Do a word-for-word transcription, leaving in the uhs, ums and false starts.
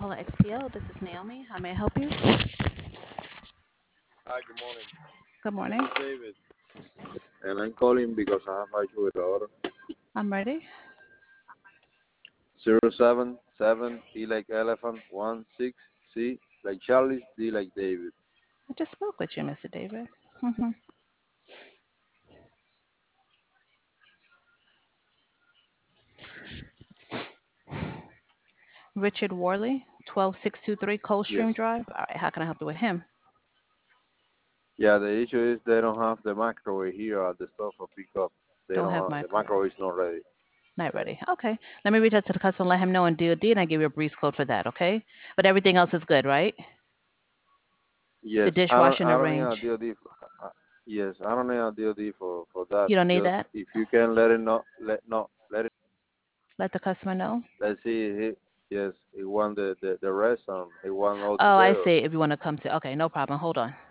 calling X P L. This is Naomi. How may I help you? Hi, good morning. Good My name morning. is David, and I'm calling because I have issue with the order. I'm ready. Zero seven seven E like elephant one six C like Charlie D like David. I just spoke with you, Mister David. hmm Richard Worley, twelve six two three Yes. Coldstream Drive. All right, how can I help you with him? Yeah, the issue is they don't have the microwave here at the store for pickup. They Don't don't have have the microwave. microwave is not ready. Not Yeah. ready. Okay. Let me reach out to the customer and let him know in D O D, and I give you a breeze code for that, okay? But everything else is good, right? The Yes, I don't dishwasher and I the don't need range. a D O D. For, uh, yes, I don't need a D O D for for that. You don't need Just that? if you can let it know, let no let it Let the customer know. let's see. He, yes, he want the, the the rest and he want all Oh, I together. see. If you want to come to, okay, no problem. Hold on.